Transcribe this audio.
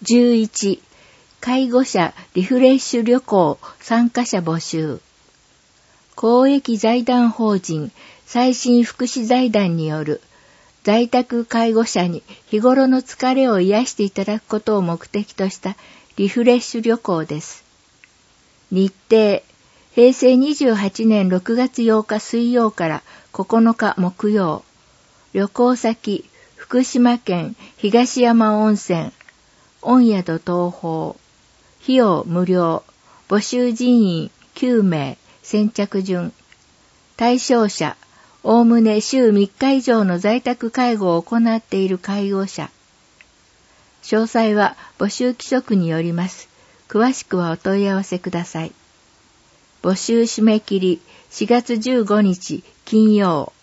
11、介護者リフレッシュ旅行参加者募集。公益財団法人最新福祉財団による在宅介護者に日頃の疲れを癒していただくことを目的としたリフレッシュ旅行です。日程、平成28年6月8日水曜から9日木曜。旅行先、福島県東山温泉。御宿東宝。費用無料。募集人員9名。先着順。対象者、おおむね週3日以上の在宅介護を行っている介護者。詳細は募集規則によります。詳しくはお問い合わせください。募集締め切り4月15日金曜。